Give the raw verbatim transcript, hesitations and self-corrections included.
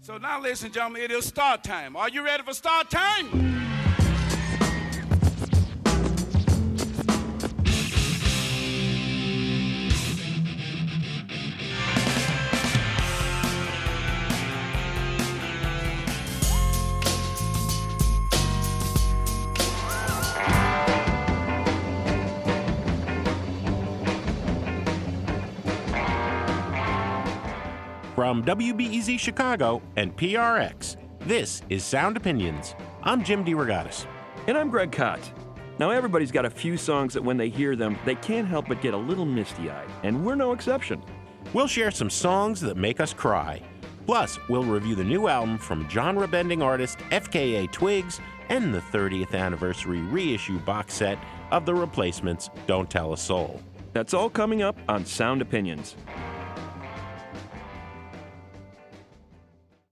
So now, ladies and gentlemen, it is start time. Are you ready for start time? From W B E Z Chicago and P R X, this is Sound Opinions. I'm Jim DeRogatis. And I'm Greg Kot. Now, everybody's got a few songs that when they hear them, they can't help but get a little misty-eyed, and we're no exception. We'll share some songs that make us cry. Plus, we'll review the new album from genre-bending artist F K A Twigs and the thirtieth anniversary reissue box set of The Replacements' Don't Tell a Soul. That's all coming up on Sound Opinions.